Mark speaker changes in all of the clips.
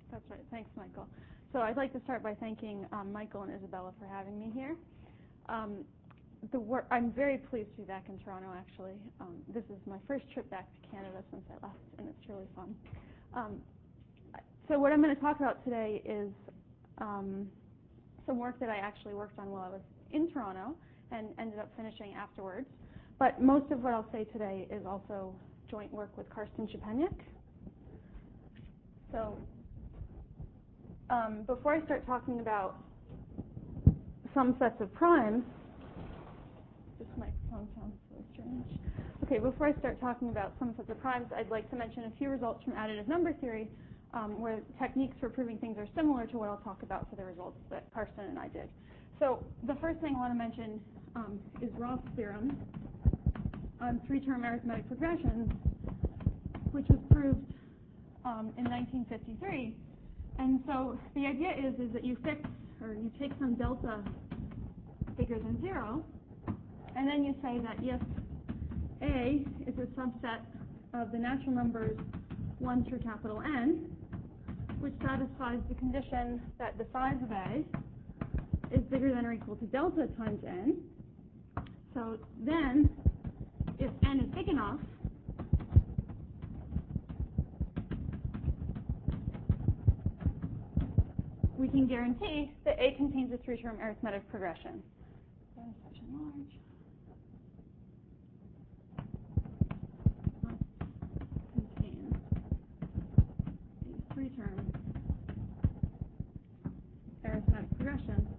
Speaker 1: That's right. Thanks, Michael. So I'd like to start by thanking Michael and Isabella for having me here. I'm very pleased to be back in Toronto, actually. This is my first trip back to Canada since I left, and it's really fun. So what I'm going to talk about today is some work that I actually worked on while I was in Toronto and ended up finishing afterwards. But most of what I'll say today is also joint work with Karsten Schepanek. So before I start talking about some sets of primes, this microphone sounds so strange. Okay, before I start talking about some sets of primes, I'd like to mention a few results from additive number theory where techniques for proving things are similar to what I'll talk about for the results that Karsten and I did. So the first thing I want to mention is Roth's theorem on three-term arithmetic progressions, which was proved in 1953. And so the idea is that you fix, or you take some delta bigger than 0, and then you say that if A is a subset of the natural numbers 1 through capital N, which satisfies the condition that the size of A is bigger than or equal to delta times N. So then, if N is big enough, we can guarantee that A contains a three-term arithmetic progression. Such large. Contains a three-term arithmetic progression.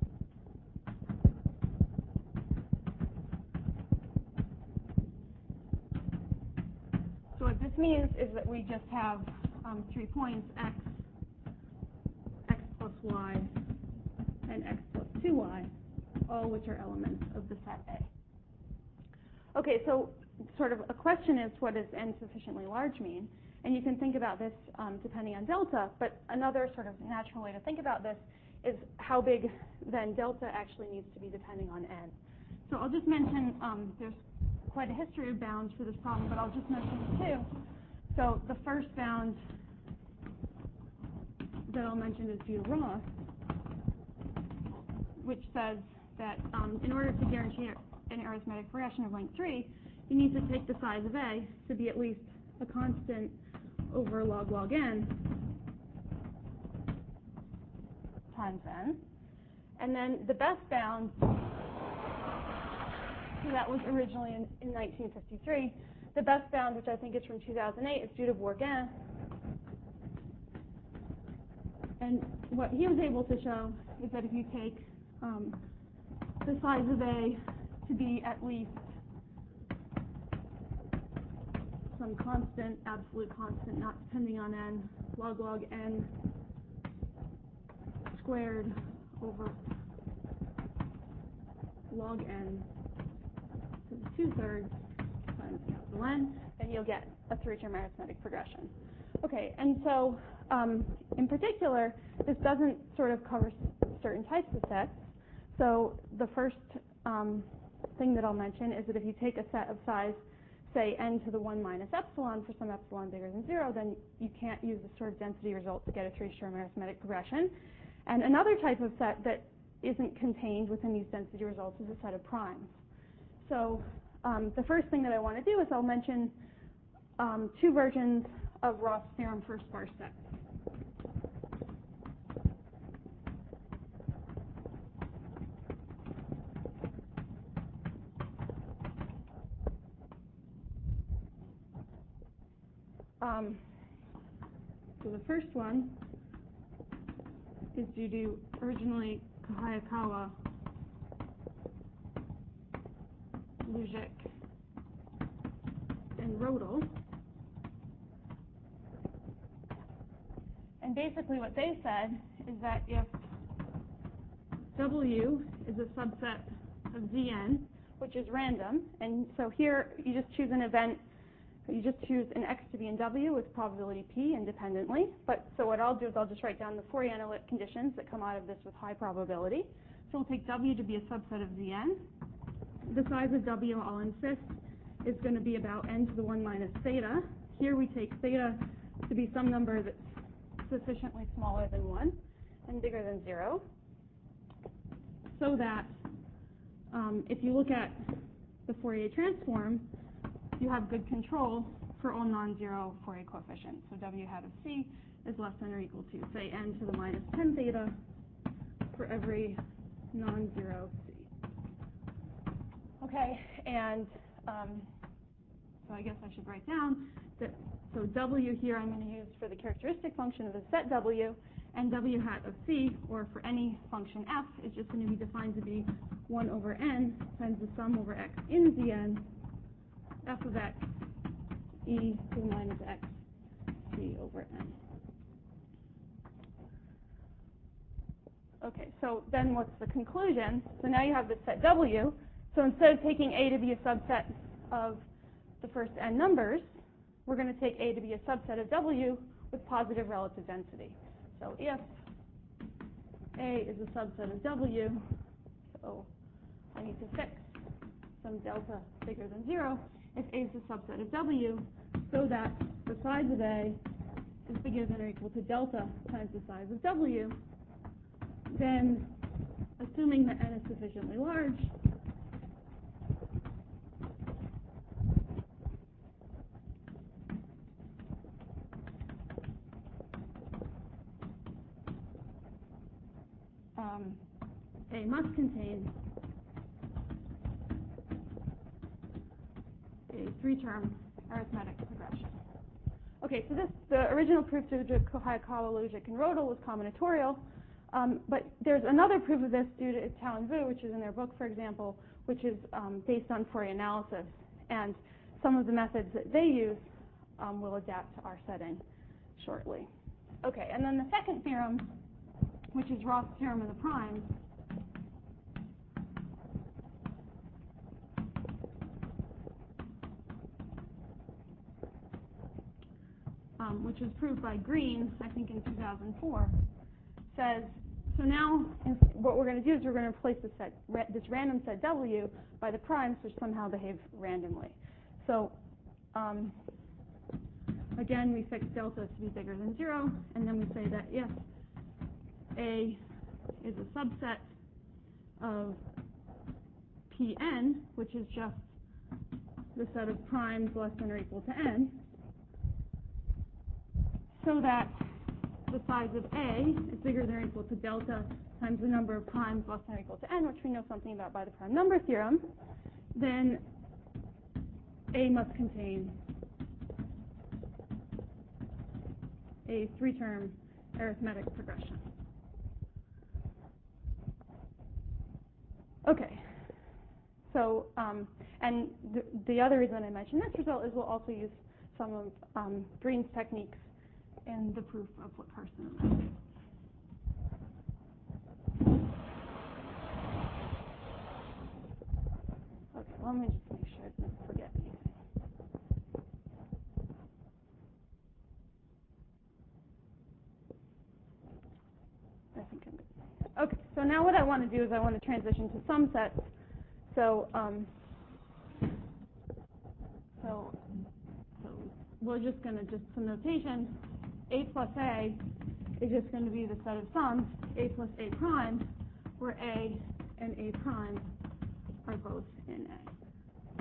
Speaker 1: So what this means is that we just have 3 points, x plus y, and x plus 2y, all which are elements of the set A. Okay, so sort of a question is, what does n sufficiently large mean? And you can think about this depending on delta, but another sort of natural way to think about this is how big then delta actually needs to be depending on n. So I'll just mention, there's quite a history of bounds for this problem, but I'll just mention 2. So the first bound that I'll mention is due to Roth, which says that in order to guarantee an arithmetic progression of length 3, you need to take the size of A to be at least a constant over log n times n. And then the best bound, so that was originally in 1953. The best bound, which I think is from 2008, is due to Bourgain. And what he was able to show is that if you take the size of A to be at least some constant, absolute constant, not depending on n, log n squared over log n to the 2/3 times capital N, then you'll get a three-term arithmetic progression. Okay, and so in particular, this doesn't sort of cover certain types of sets. So the first thing that I'll mention is that if you take a set of size, say n to the 1 minus epsilon for some epsilon bigger than 0, then you can't use this sort of density result to get a three-term arithmetic progression. And another type of set that isn't contained within these density results is a set of primes. So the first thing that I want to do is I'll mention 2 versions of Roth's theorem for sparse sets. So the first one is due to originally Hayakawa, Lujic, and Rodel. And basically what they said is that if W is a subset of Zn, which is random, and so here you just choose an event, you just choose an x to be in W with probability P independently. But so what I'll do is I'll just write down the Fourier analytic conditions that come out of this with high probability. So we'll take W to be a subset of Zn. The size of W, I'll insist, is going to be about n to the 1 minus theta. Here we take theta to be some number that's sufficiently smaller than 1 and bigger than 0, so that if you look at the Fourier transform, you have good control for all non-zero Fourier coefficients. So W hat of C is less than or equal to, say, n to the minus 10 theta for every non-zero C. Okay, and so I guess I should write down that, so W here I'm going to use for the characteristic function of the set W, and W hat of C, or for any function f, is just going to be defined to be 1 over n times the sum over x in Zn, f of x e to the minus x c over n. Okay, so then what's the conclusion? So now you have this set W. So instead of taking A to be a subset of the first n numbers, we're going to take A to be a subset of W with positive relative density. So if A is a subset of W, so I need to fix some delta bigger than 0, if A is a subset of W, so that the size of A is bigger than or equal to delta times the size of W, then assuming that n is sufficiently large, A must contain a 3-term arithmetic progression. Okay, so the original proof due to Hayakawa, Lujic, and Rodel was combinatorial, but there's another proof of this due to Tao and Vu, which is in their book, for example, which is based on Fourier analysis, and some of the methods that they use will adapt to our setting shortly. Okay, and then the second theorem, which is Roth's theorem of the primes, which was proved by Green, I think in 2004, says, so now what we're going to do is we're going to replace this random set W by the primes, which somehow behave randomly. So again, we fix delta to be bigger than 0, and then we say that if A is a subset of Pn, which is just the set of primes less than or equal to n, so that the size of A is bigger than or equal to delta times the number of primes less than or equal to n, which we know something about by the prime number theorem, then A must contain a 3-term arithmetic progression. Okay, so, and the other reason I mentioned this result is we'll also use some of Green's techniques in the proof of what Carson meant. Okay, well, let me just make sure I don't forget anything. I think I'm good. Okay, so now what I want to do is I want to transition to some sets. So, so we're just going to some notation. A plus A is just going to be the set of sums, A plus A prime, where A and A prime are both in A.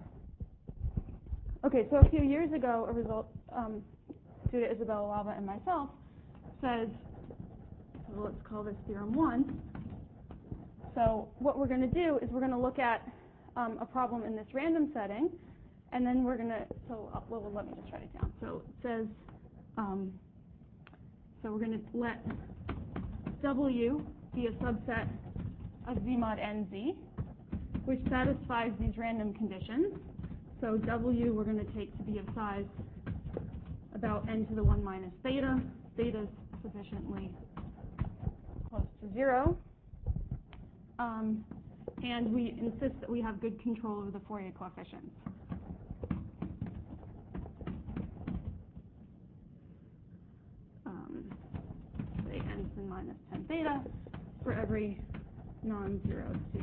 Speaker 1: Okay, so a few years ago, a result due to Isabella Lava and myself says, so let's call this theorem 1. So what we're going to do is we're going to look at a problem in this random setting, and then we're going to, well, let me just write it down. So it says, so we're going to let W be a subset of Z mod NZ, which satisfies these random conditions. So W we're going to take to be of size about n to the 1 minus theta. Theta is sufficiently close to 0. And we insist that we have good control over the Fourier coefficients. Say n to the minus 10 theta for every non-zero C.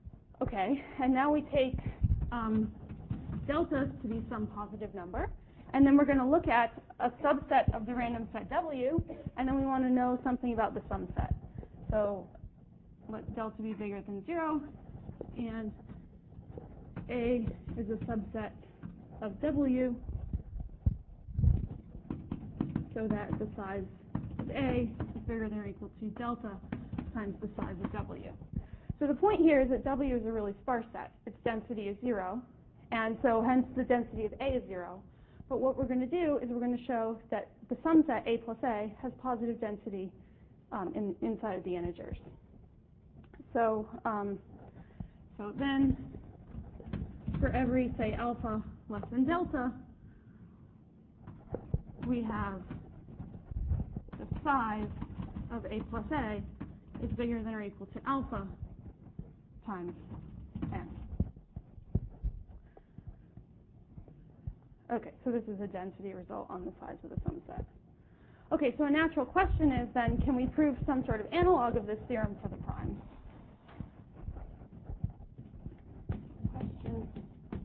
Speaker 1: Okay, and now we take delta to be some positive number, And then we're going to look at a subset of the random set W, and then we want to know something about the sum set. So let delta be bigger than 0, and A is a subset of W, so that the size of A is bigger than or equal to delta times the size of W. So the point here is that W is a really sparse set. Its density is 0, and so hence the density of A is 0. But what we're going to do is we're going to show that the sum set A plus A has positive density inside of the integers. So, so then for every, say, alpha less than delta, we have the size of A plus A is bigger than or equal to alpha times n. Okay, so this is a density result on the size of the sum set. Okay, so a natural question is then, can we prove some sort of analog of this theorem for the primes? Question.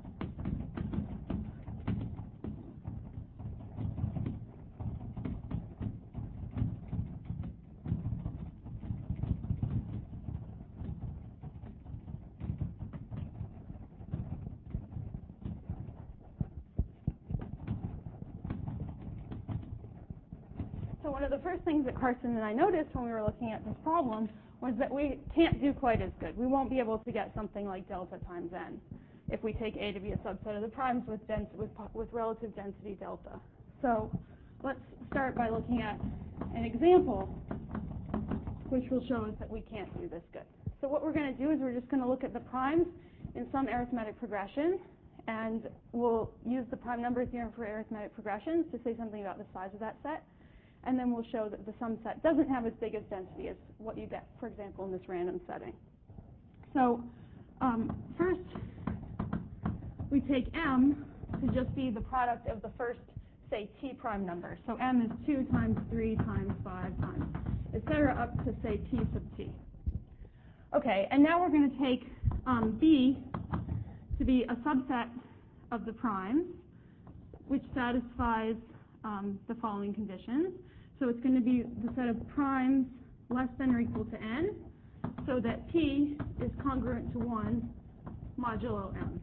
Speaker 1: So one of the first things that Carson and I noticed when we were looking at this problem was that we can't do quite as good. We won't be able to get something like delta times n if we take A to be a subset of the primes with relative density delta. So let's start by looking at an example which will show us that we can't do this good. So what we're going to do is we're just going to look at the primes in some arithmetic progression, and we'll use the prime number theorem for arithmetic progressions to say something about the size of that set. And then we'll show that the sum set doesn't have as big as density as what you get, for example, in this random setting. So first, we take M to just be the product of the first, say, T prime number. So M is 2 times 3 times 5 times, etc., up to, say, T sub T. Okay, and now we're going to take B to be a subset of the primes, which satisfies the following conditions. So it's going to be the set of primes less than or equal to n, so that P is congruent to 1 modulo M.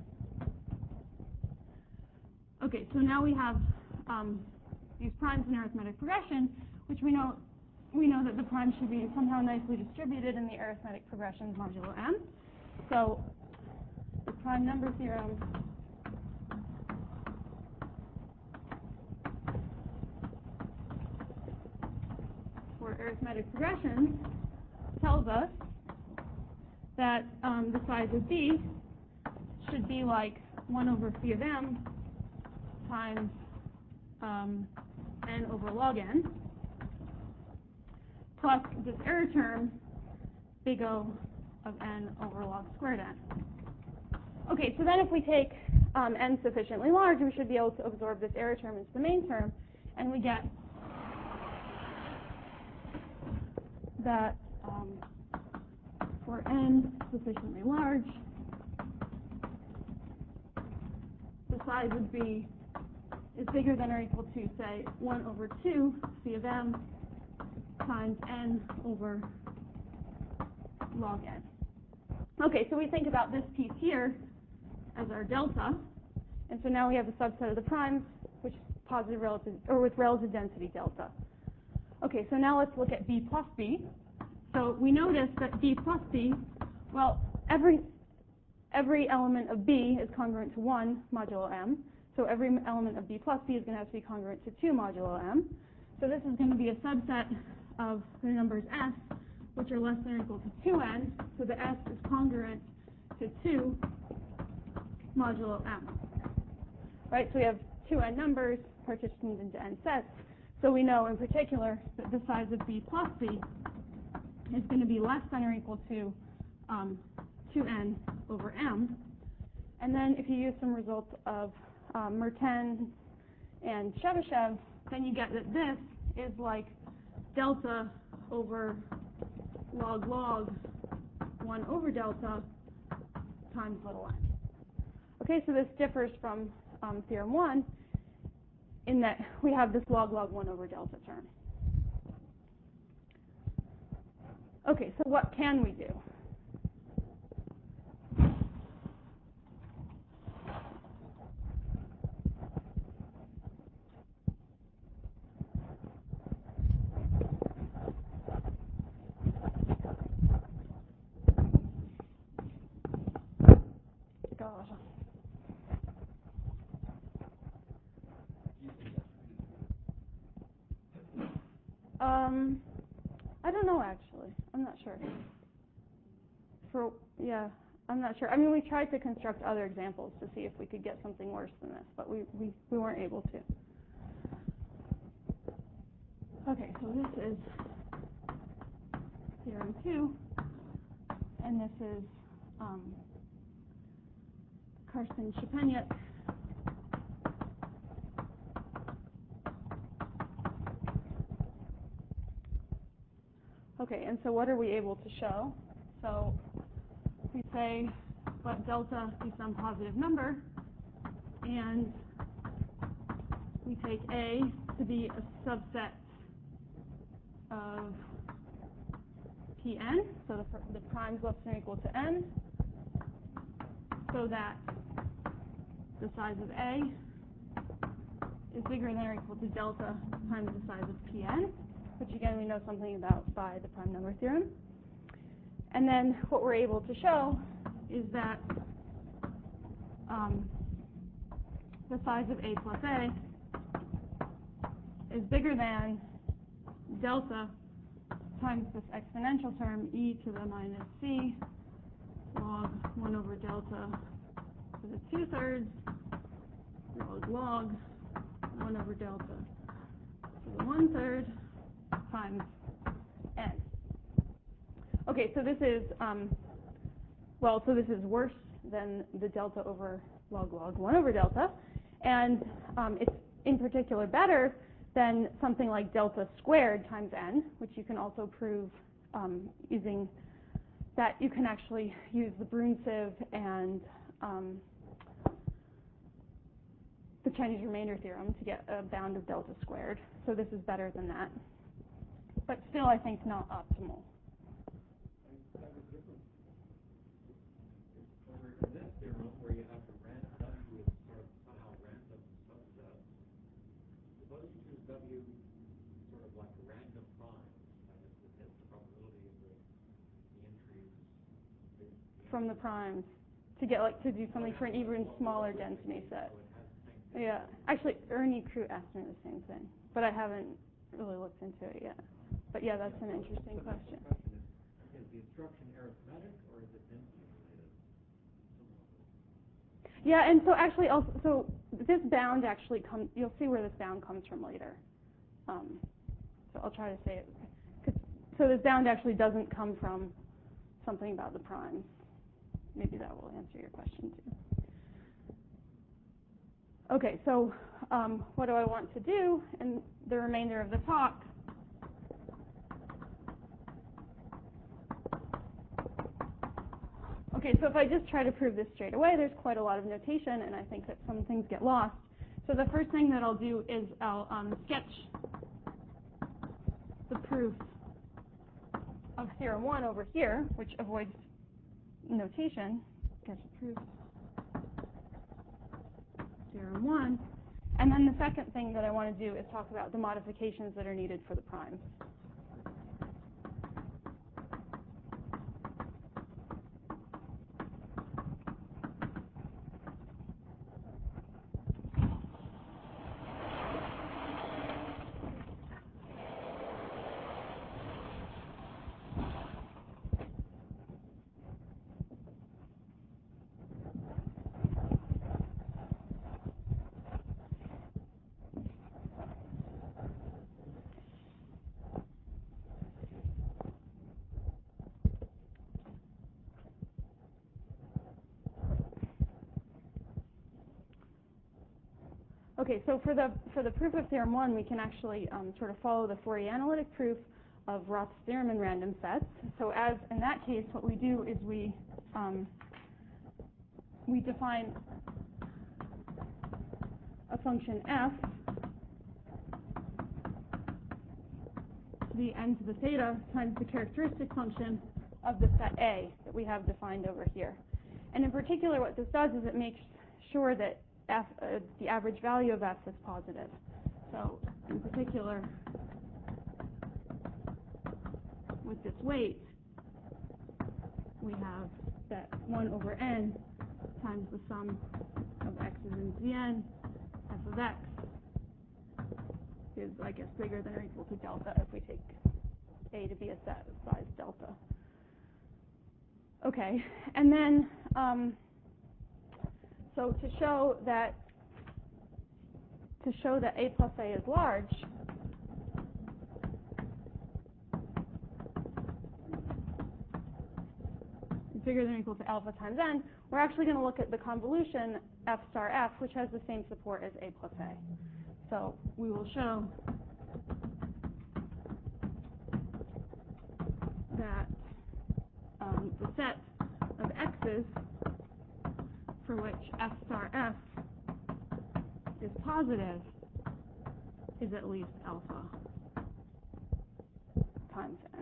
Speaker 1: Okay, so now we have these primes in arithmetic progression, which we know that the primes should be somehow nicely distributed in the arithmetic progressions modulo M. So the prime number theorem for arithmetic progressions tells us that the size of B should be like 1 over phi of m times n over log n, plus this error term, big O of n over log squared n. Okay, so then if we take n sufficiently large, we should be able to absorb this error term into the main term, and we get that for n sufficiently large, the size of B is bigger than or equal to, say, 1 over 2 phi of m times n over log n. Okay, so we think about this piece here as our delta, and so now we have a subset of the primes which is positive relative, or with relative density delta. Okay, so now let's look at B plus B. So we notice that B plus B, well, every element of B is congruent to 1 modulo M. So every element of B plus B is going to have to be congruent to 2 modulo M. So this is going to be a subset of the numbers S, which are less than or equal to 2n. So the S is congruent to 2 modulo M. Right, so we have 2n numbers partitioned into n sets. So we know in particular that the size of B plus B is going to be less than or equal to 2n over m. And then if you use some results of Mertens and Chebyshev, then you get that this is like delta over log 1 over delta times little n. Okay, so this differs from theorem 1 in that we have this log 1 over delta term. Okay, so what can we do? Gosh. I don't know, actually. I'm not sure. I'm not sure. I mean, we tried to construct other examples to see if we could get something worse than this, but we weren't able to. Okay, so this is theorem 2, and this is Karsten-Schepanek. Okay, and so what are we able to show? So we say let delta be some positive number, and we take A to be a subset of Pn, so the primes less than or equal to n, so that the size of A is bigger than or equal to delta times the size of Pn, which again we know something about by the prime number theorem. And then what we're able to show is that the size of A plus A is bigger than delta times this exponential term e to the minus c log 1 over delta to the 2/3 log 1 over delta to the 1/3 times n. Okay, so this is so this is worse than the delta over log 1 over delta, and it's in particular better than something like delta squared times n, which you can also prove using that you can actually use the Brun-Sieve and the Chinese remainder theorem to get a bound of delta squared. So this is better than that, but still I think not optimal.
Speaker 2: Over in this theorem, where you have the W is sort of somehow random subset, suppose you choose W sort of like a random prime, that is, the probability of the entries
Speaker 1: from the primes to get to do something for an even smaller density set. Yeah, actually Ernie Krute asked me the same thing, but I haven't really looked into it yet. But yeah, that's an interesting question.
Speaker 2: Is the instruction arithmetic or is it density related?
Speaker 1: Yeah, and so actually also, so this bound actually comes, you'll see where this bound comes from later. So I'll try to say it. So this bound actually doesn't come from something about the primes. Maybe that will answer your question too. Okay, so what do I want to do in the remainder of the talk? Okay, so if I just try to prove this straight away, there's quite a lot of notation, and I think that some things get lost. So the first thing that I'll do is I'll sketch the proof of theorem 1 over here, which avoids notation. Sketch the proof theorem 1. And then the second thing that I want to do is talk about the modifications that are needed for the primes. Okay, so for the proof of theorem 1, we can actually sort of follow the Fourier analytic proof of Roth's theorem in random sets. So as in that case, what we do is we define a function f the n to the theta times the characteristic function of the set A that we have defined over here. And in particular, what this does is it makes sure that the average value of f is positive. So in particular, with this weight, we have that 1 over n times the sum of x's into the n, f of x is, I guess, bigger than or equal to delta if we take A to be a set of size delta. Okay, and then, so to show that A plus A is large, bigger than or equal to alpha times n, we're actually going to look at the convolution f star f, which has the same support as A plus A. So we will show that the set of x's for which f star f is positive is at least alpha times n.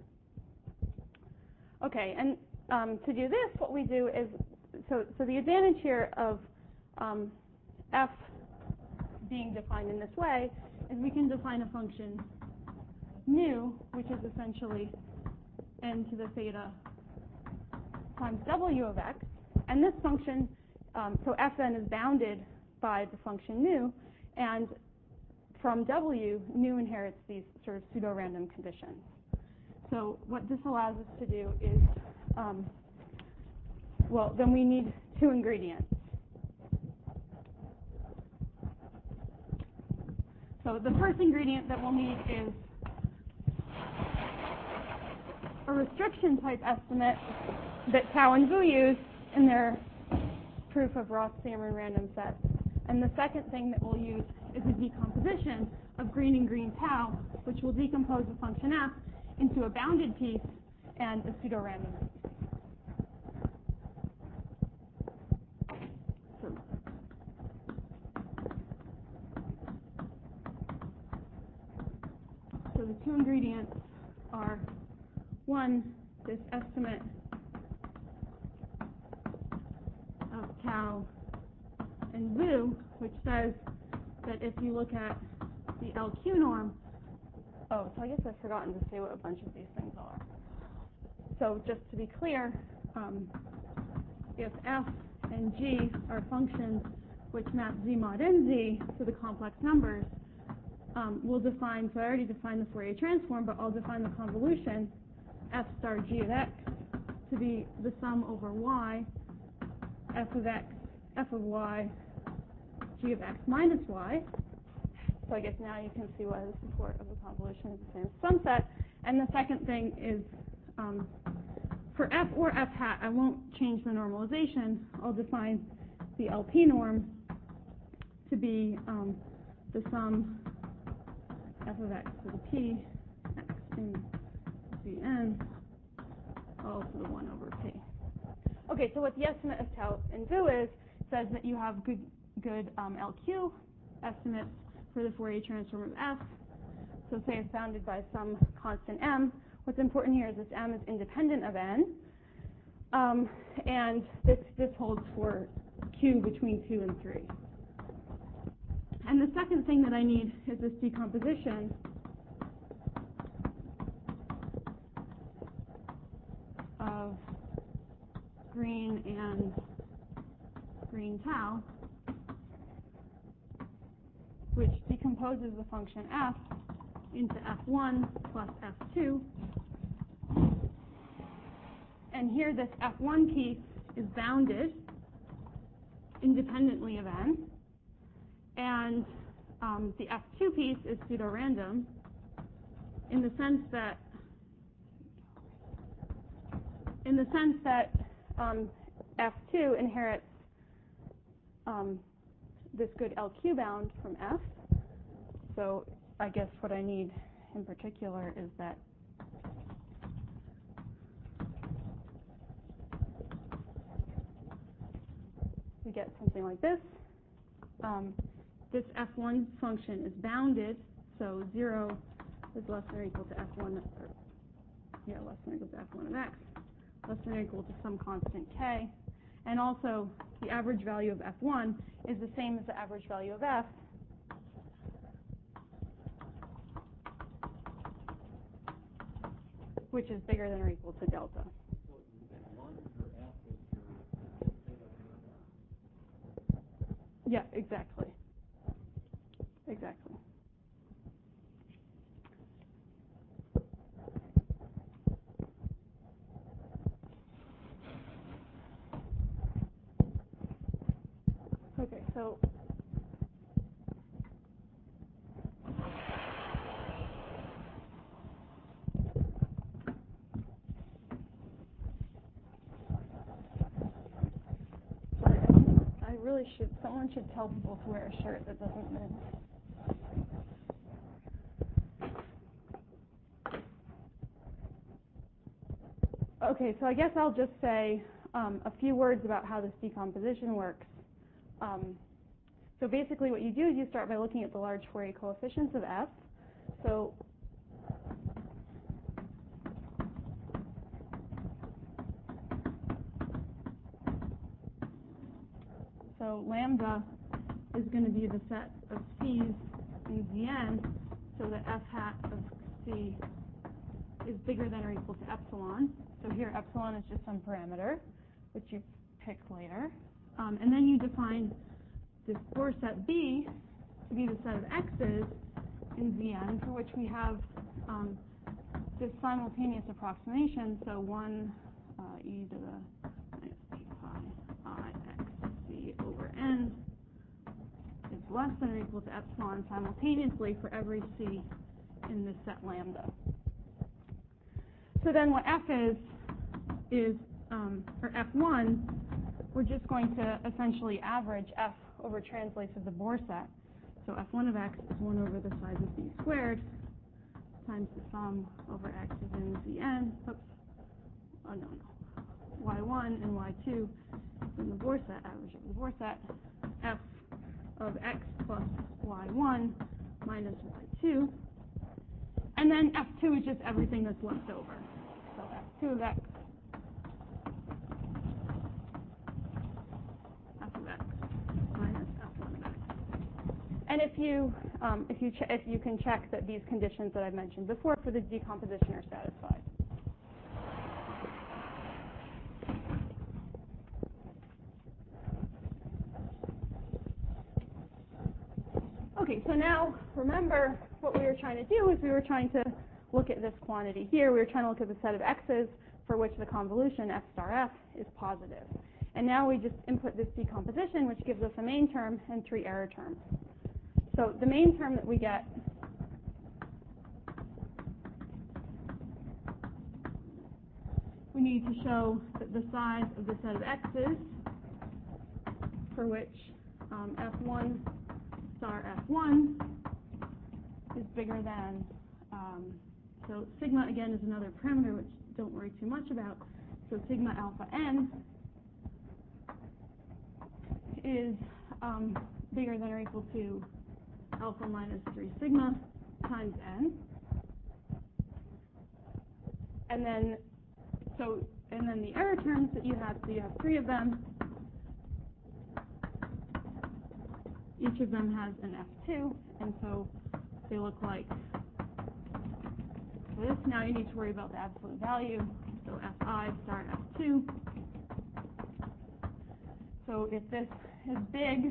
Speaker 1: Okay, and to do this, what we do is, so the advantage here of f being defined in this way is we can define a function nu, which is essentially n to the theta times w of x, and this function, so fn is bounded by the function nu, and from w, nu inherits these sort of pseudo-random conditions. So what this allows us to do is, well, then we need two ingredients. So the first ingredient that we'll need is a restriction type estimate that Tao and Vu use in their proof of Ross-Sammer random sets. And the second thing that we'll use is a decomposition of green and green Tau, which will decompose the function f into a bounded piece and a pseudo-random piece. So the two ingredients are, one, this estimate of Tau and Vu, which says that if you look at the LQ norm, oh, so I guess I've forgotten to say what a bunch of these things are. So just to be clear, if f and g are functions which map z mod nz to the complex numbers, we'll define, so I already defined the Fourier transform, but I'll define the convolution f star g of x to be the sum over y, f of x, f of y, g of x minus y. So I guess now you can see why the support of the convolution is the same as sum set. And the second thing is, for f or f hat, I won't change the normalization. I'll define the LP norm to be the sum f of x to the p, x in Cn, all to the 1 over p. Okay, so what the estimate of Tau and Vu is, says that you have good LQ estimates for the Fourier transform of f. So say it's bounded by some constant m. What's important here is this m is independent of n. And this holds for q between 2 and 3. And the second thing that I need is this decomposition of green and green Tau, which decomposes the function f into f1 plus f2. And here this f1 piece is bounded independently of n, and the f2 piece is pseudo-random in the sense that f2 inherits this good LQ bound from f. So I guess what I need in particular is that we get something like this. This f1 function is bounded, so 0 is less than or equal to f1, less than or equal to f1 of x, less than or equal to some constant k. And also, the average value of f1 is the same as the average value of f, which is bigger than or equal to delta.
Speaker 2: So one, your f is your theta of your f.
Speaker 1: Yeah, exactly. Exactly. Okay, so sorry, I really should, someone should tell people to wear a shirt that doesn't move. Okay, so I guess I'll just say a few words about how this decomposition works. So basically what you do is you start by looking at the large Fourier coefficients of f. So lambda is going to be the set of c's in Zn, so that f hat of c is bigger than or equal to epsilon. So here epsilon is just some parameter, which you pick later. And then you define this Bohr set B to be the set of x's in Zn, for which we have this simultaneous approximation. So 1 e to the minus 8 pi I x c over n is less than or equal to epsilon simultaneously for every c in this set lambda. So then what f is or f1, we're just going to essentially average f over translates of the Bohr set. So f1 of x is 1 over the size of b squared times the sum over x is in Zn. Oops. Oh, no. y1 and y2 in the Bohr set, average of the Bohr set, f of x plus y1 minus y2. And then f2 is just everything that's left over. So f2 of x, f of x minus f1 of x. And if you can check that these conditions that I've mentioned before for the decomposition are satisfied. Okay, so now remember what we were trying to do is we were trying to look at this quantity here. We were trying to look at the set of x's for which the convolution f star f is positive. And now we just input this decomposition, which gives us a main term and 3 error terms. So the main term that we get we need to show that the size of the set of x's for which f1 star f1 is bigger than, so sigma again is another parameter which don't worry too much about. So sigma alpha n is bigger than or equal to alpha minus 3 sigma times n. And then the error terms that you have, so you have 3 of them. Each of them has an f2, and so they look like this. Now you need to worry about the absolute value. So fi star f2. So if this is big,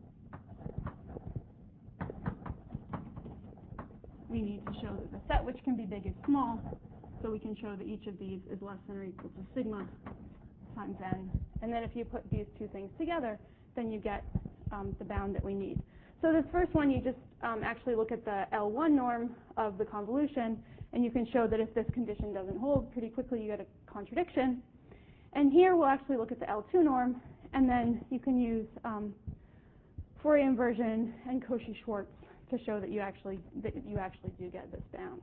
Speaker 1: we need to show that the set which can be big is small. So we can show that each of these is less than or equal to sigma times n. And then if you put these two things together, then you get the bound that we need. So this first one, you just actually look at the L1 norm of the convolution, and you can show that if this condition doesn't hold, pretty quickly you get a contradiction. And here we'll actually look at the L2 norm, and then you can use Fourier inversion and Cauchy-Schwarz to show that you actually do get this bound.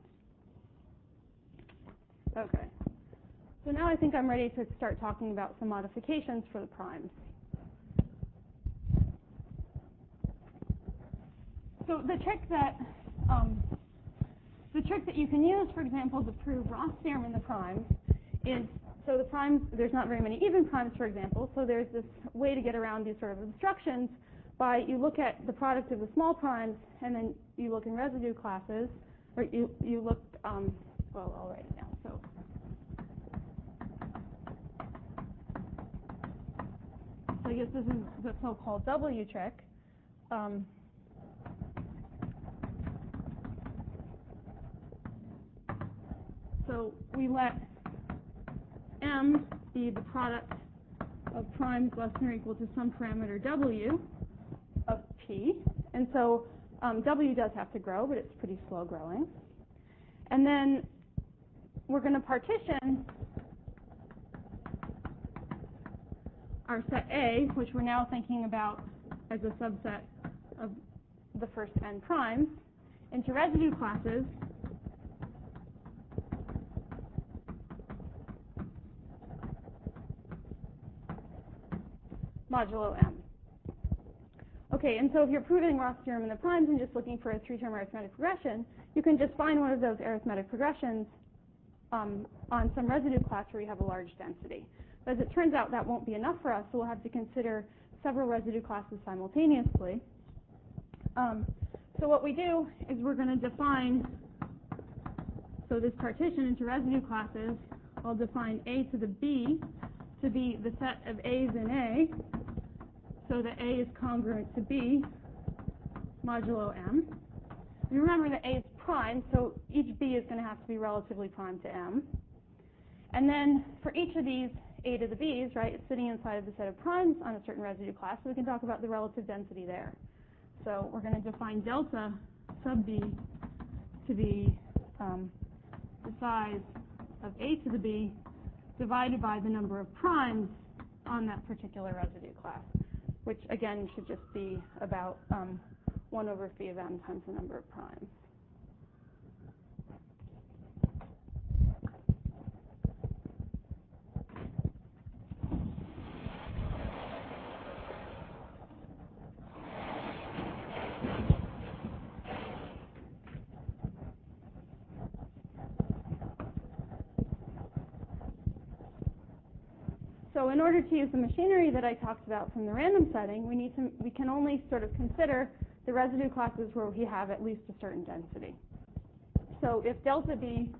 Speaker 1: Okay. So now I think I'm ready to start talking about some modifications for the primes. So the trick trick that you can use, for example, to prove Ross theorem in the primes is, so the primes, there's not very many even primes, for example, so there's this way to get around these sort of obstructions by you look at the product of the small primes and then you look in residue classes, or you look, well, I'll write it down. So I guess this is the so-called W trick. So we let M be the product of primes less than or equal to some parameter W of P. And so W does have to grow, but it's pretty slow growing. And then we're going to partition our set A, which we're now thinking about as a subset of the first n primes, into residue classes modulo M. Okay, and so if you're proving Ross theorem in the primes and just looking for a three-term arithmetic progression, you can just find one of those arithmetic progressions on some residue class where you have a large density. But as it turns out, that won't be enough for us, so we'll have to consider several residue classes simultaneously. So what we do is we're going to define, so this partition into residue classes, I'll define A to the B to be the set of A's in A, so that A is congruent to B modulo M. And remember that A is prime, so each B is going to have to be relatively prime to M. And then for each of these A to the B's, right, it's sitting inside of the set of primes on a certain residue class, so we can talk about the relative density there. So we're going to define delta sub B to be the size of A to the B divided by the number of primes on that particular residue class, which again should just be about 1 over phi of m times the number of primes. So in order to use the machinery that I talked about from the random setting, we can only sort of consider the residue classes where we have at least a certain density. So if delta B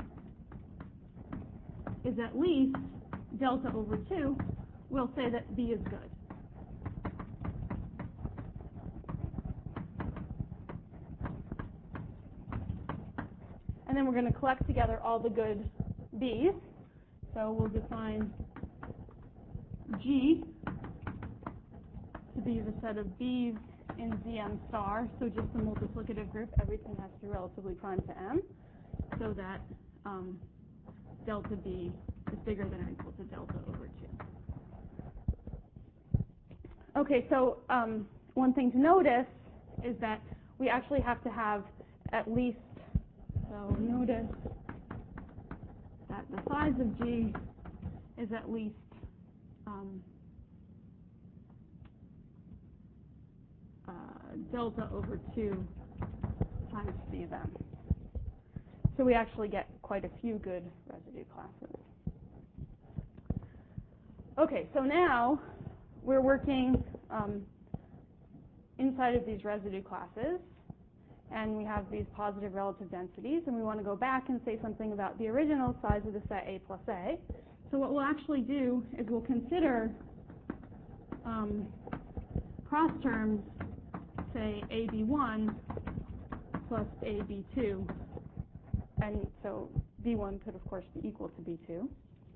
Speaker 1: is at least delta over 2, we'll say that B is good. And then we're going to collect together all the good B's. So we'll define G to be the set of B's in Zm star, so just the multiplicative group, everything has to be relatively prime to M, so that delta B is bigger than or equal to delta over 2. Okay, so one thing to notice is that we actually have to have at least, so notice that the size of G is at least delta over 2 times phi of m. So we actually get quite a few good residue classes. Okay, so now we're working inside of these residue classes, and we have these positive relative densities, and we want to go back and say something about the original size of the set A plus A. So what we'll actually do is we'll consider cross terms, say AB1 plus AB2, and so B1 could of course be equal to B2.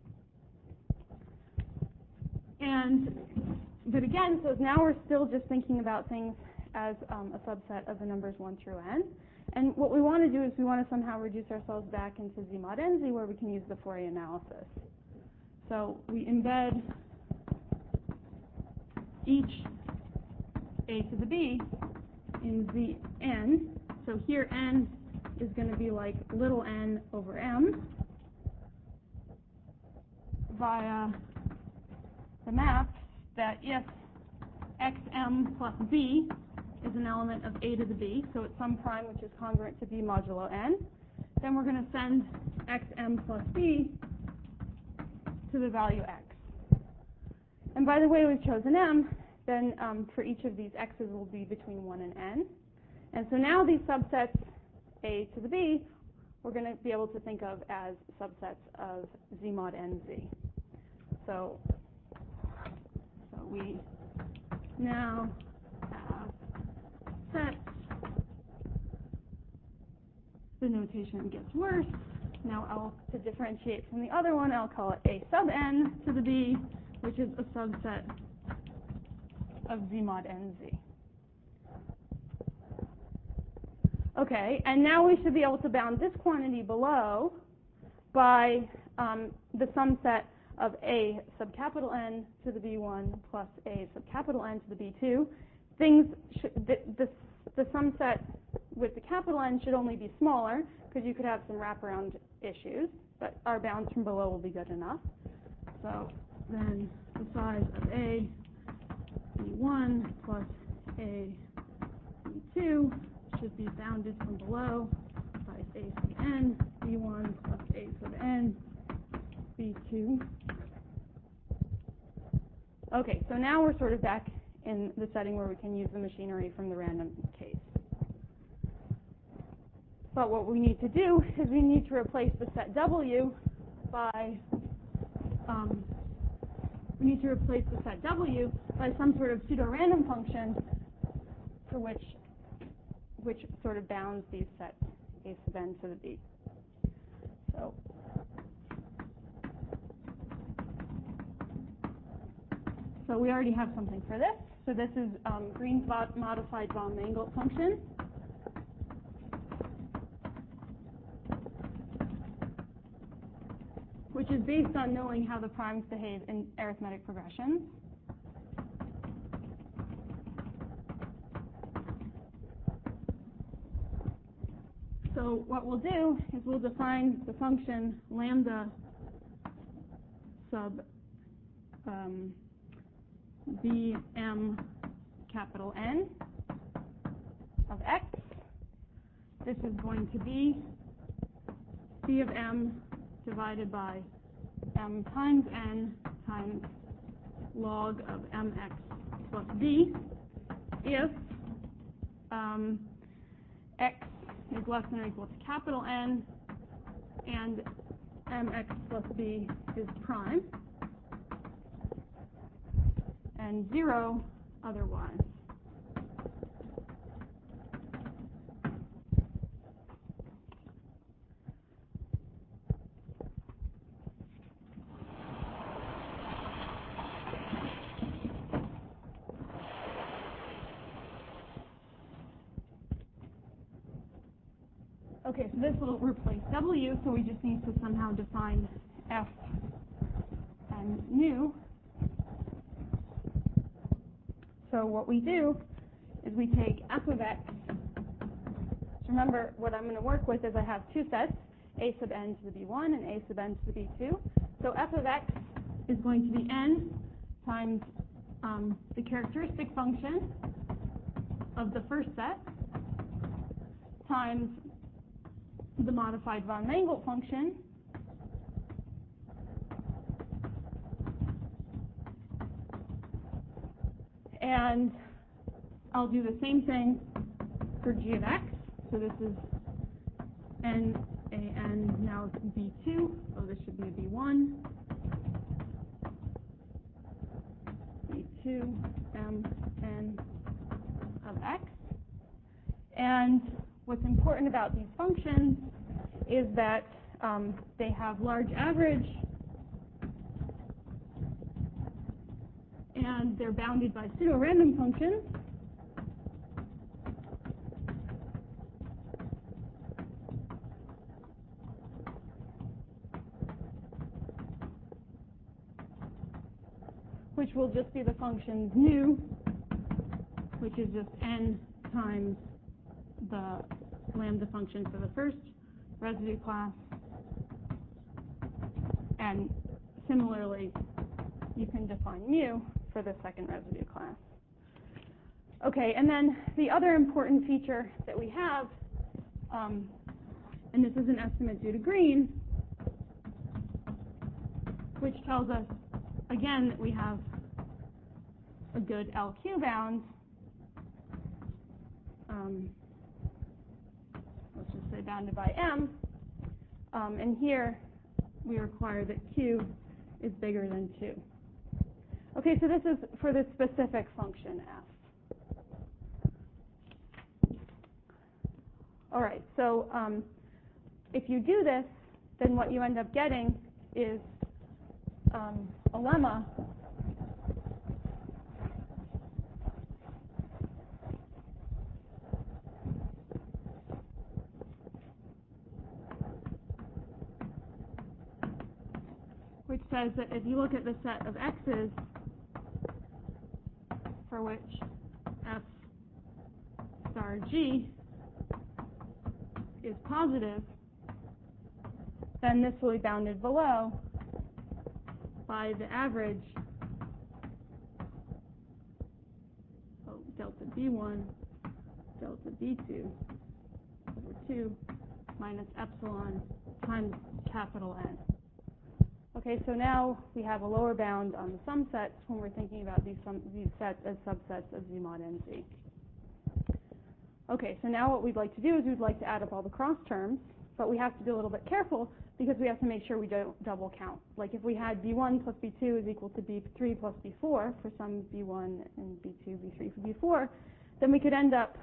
Speaker 1: But again, so now we're still just thinking about things as a subset of the numbers 1 through n. And what we want to do is we want to somehow reduce ourselves back into Z mod NZ where we can use the Fourier analysis. So we embed each A to the B in Zn. So here n is going to be like little n over m via the map that if xm plus b is an element of A to the B, so it's some prime which is congruent to B modulo n, then we're going to send xm plus b to the value x. And by the way we've chosen m, then for each of these x's will be between 1 and n. And so now these subsets a to the b, we're going to be able to think of as subsets of z mod nz. So we now have sets. The notation gets worse. Now to differentiate from the other one, I'll call it a sub n to the b, which is a subset of z mod nz. Okay, and now we should be able to bound this quantity below by the sum set of a subcapital N to the b1 plus a subcapital N to the b2. The sum set with the capital N should only be smaller because you could have some wraparound issues, but our bounds from below will be good enough. So then the size of a b1 plus a b2 should be bounded from below by a sub n b1 plus a sub n b2. Okay, so now we're sort of back in the setting where we can use the machinery from the random case. But what we need to do is we need to replace the set W by some sort of pseudo-random function for which sort of bounds these sets a sub n to the b. So we already have something for this. So this is Green's modified von Mangelt function. Which is based on knowing how the primes behave in arithmetic progressions. So what we'll do is we'll define the function lambda sub bm capital N of x. This is going to be c of m divided by m times n times log of mx plus b if x is less than or equal to capital N and mx plus b is prime and 0 otherwise. Okay, so this will replace W, so we just need to somehow define f and nu. So what we do is we take f of x. So remember, what I'm going to work with is I have two sets, a sub n to the b1 and a sub n to the b2. So f of x is going to be n times the characteristic function of the first set times the modified von Mangelt function and I'll do the same thing for g of x. So this is n a n now b2. So this should be a b1, b2 m n of x. And what's important about these functions is that they have large average and they're bounded by pseudo-random functions. Which will just be the functions nu, which is just n times the lambda function for the first residue class. And similarly, you can define mu for the second residue class. Okay, and then the other important feature that we have and this is an estimate due to Green, which tells us, again, that we have a good LQ bound. Let's just say bounded by M. And here we require that Q is bigger than 2. Okay, so this is for this specific function f. All right, so if you do this, then what you end up getting is a lemma which says that if you look at the set of x's for which f star g is positive, then this will be bounded below by the average delta b1 delta b2 over 2 minus epsilon times capital N. Okay, so now we have a lower bound on the sum sets when we're thinking about these sets as subsets of Z mod NZ. Okay, so now what we'd like to do is we'd like to add up all the cross terms, but we have to be a little bit careful because we have to make sure we don't double count. Like if we had B1 plus B2 is equal to B3 plus B4 for some B1 and B2, B3 for B4, then we could end up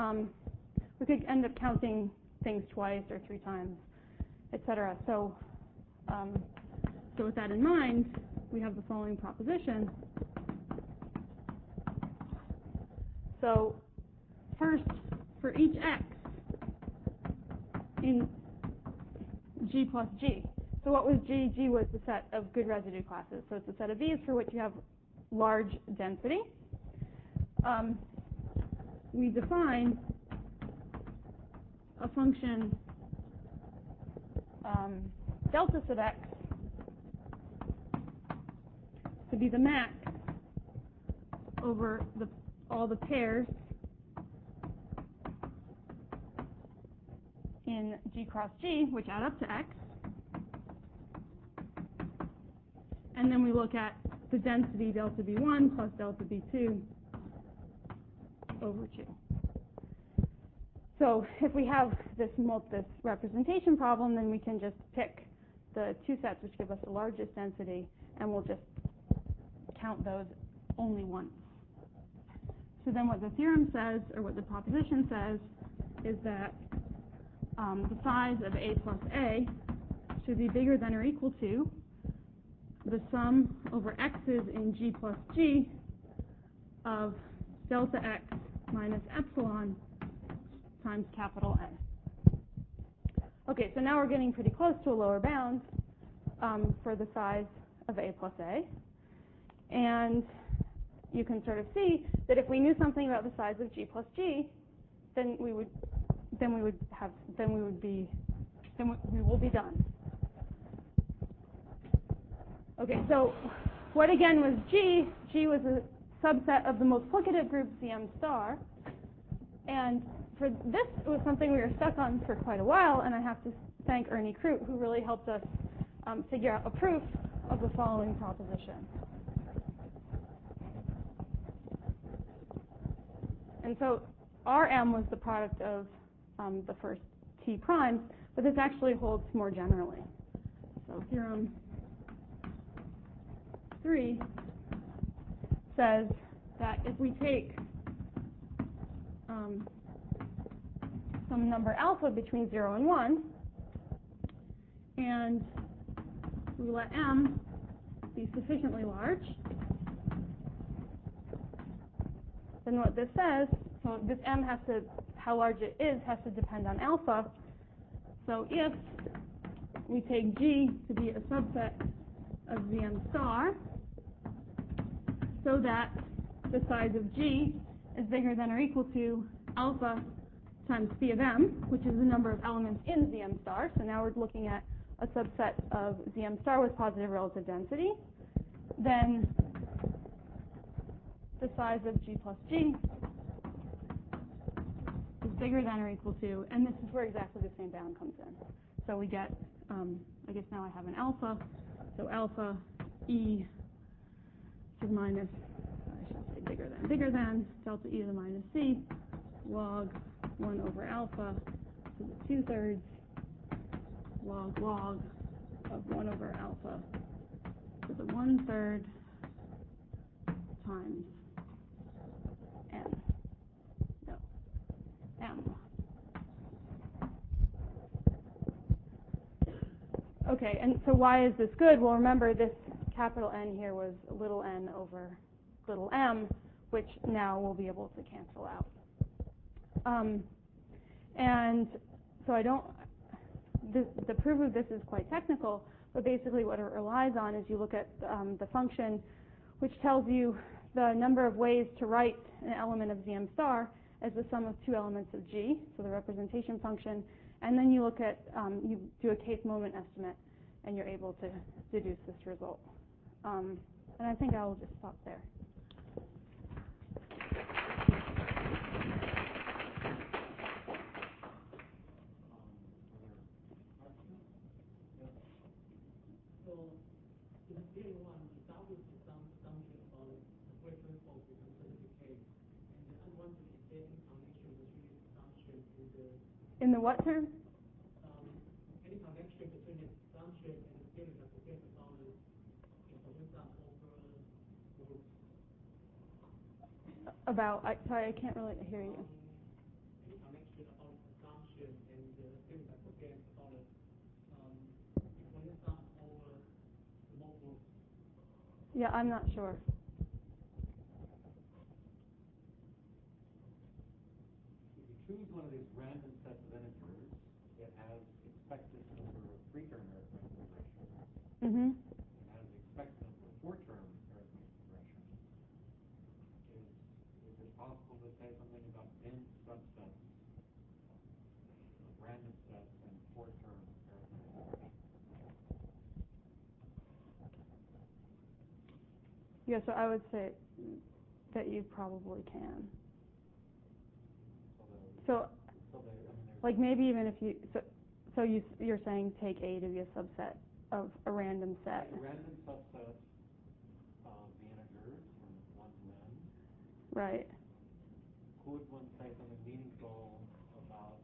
Speaker 1: counting things twice or 3 times, etc. So with that in mind, we have the following proposition. So first, for each x in G plus G. So what was G? G was the set of good residue classes. So it's a set of V's for which you have large density. We define a function delta sub x to be the max over all the pairs in G cross G, which add up to x. And then we look at the density delta B1 plus delta B2 over 2. So if we have this representation problem, then we can just pick the 2 sets which give us the largest density, and we'll just count those only once. So then what the theorem says, or what the proposition says, is that the size of A plus A should be bigger than or equal to the sum over x's in G plus G of delta x minus epsilon times capital N. Okay, so now we're getting pretty close to a lower bound for the size of A plus A. And you can sort of see that if we knew something about the size of G plus G, then we will be done. Okay, so what again was G? G was a subset of the multiplicative group CM star. And for this, it was something we were stuck on for quite a while, and I have to thank Ernie Krute, who really helped us figure out a proof of the following proposition. And so Rm was the product of the first T primes, but this actually holds more generally. So theorem 3 says that if we take some number alpha between 0 and 1, and we let M be sufficiently large, then what this says, so this M has to, how large it is, has to depend on alpha. So if we take G to be a subset of Zm star, so that the size of G is bigger than or equal to alpha times phi of M, which is the number of elements in Zm star. So now we're looking at a subset of Zm star with positive relative density. Then the size of G plus G is bigger than or equal to, and this is where exactly the same bound comes in. So we get, I guess now I have an alpha. So alpha e to the minus, I should say bigger than, delta e to the minus c, log 1 over alpha to the 2/3 log of 1 over alpha to the 1/3 times m. Okay, and so why is this good? Well, remember this capital N here was little n over little m, which now we'll be able to cancel out. And so the proof of this is quite technical, but basically what it relies on is you look at the function which tells you the number of ways to write an element of Zm star as the sum of two elements of G, so the representation function, and then you look at, you do a case moment estimate, and you're able to deduce this result. And I think I will just stop there. In the what term?
Speaker 2: Any connection between the assumption and the theory that the theory found is over groups.
Speaker 1: Sorry, I can't really hear you.
Speaker 2: Any connection about assumption and the theory that the theory found is over the more groups.
Speaker 1: Yeah, I'm not sure.
Speaker 2: Choose one of these random sets of integers. It has expected number of three-term arithmetic progressions.
Speaker 1: Mm-hmm.
Speaker 2: It has expected number of four-term arithmetic progressions. Is it possible to say something about n subsets of random sets and four-term arithmetic progressions?
Speaker 1: Yeah, so I would say that you probably can. So like maybe even if you, so you're saying take A to be a subset of a random set.
Speaker 2: A random subset of the integers from 1 to n.
Speaker 1: Right.
Speaker 2: Could one say something meaningful about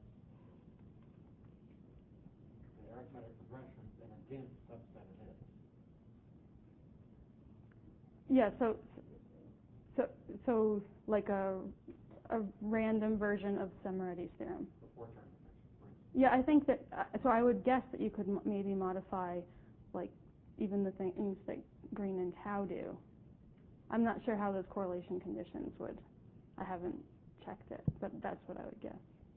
Speaker 2: the arithmetic progressions and a dense subset of it?
Speaker 1: Yeah, so like a random version of Semiretti's theorem.
Speaker 2: The four-term progression.
Speaker 1: Yeah, I think that, so I would guess that you could maybe modify like even the things that Green and Tau do. I'm not sure how those correlation conditions would. I haven't checked it, but that's what I would guess.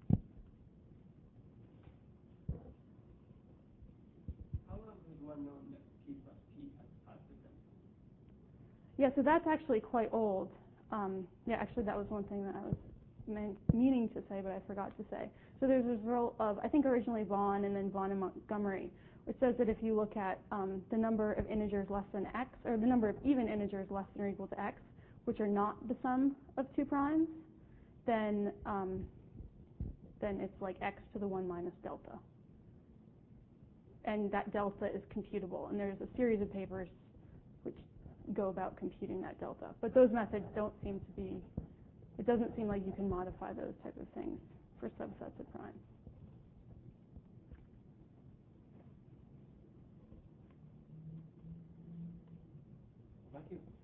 Speaker 3: How long has one known that P plus P has 5%?
Speaker 1: Yeah, so that's actually quite old. Yeah, actually that was one thing that I was meaning to say, but I forgot to say. So there's this rule of, I think originally Vaughan and then Vaughan and Montgomery, which says that if you look at the number of integers less than x, or the number of even integers less than or equal to x, which are not the sum of two primes, then it's like x to the 1 minus delta. And that delta is computable. And there's a series of papers which go about computing that delta. But those methods don't seem to be, it doesn't seem like you can modify those type of things for subsets of primes.
Speaker 2: Thank you.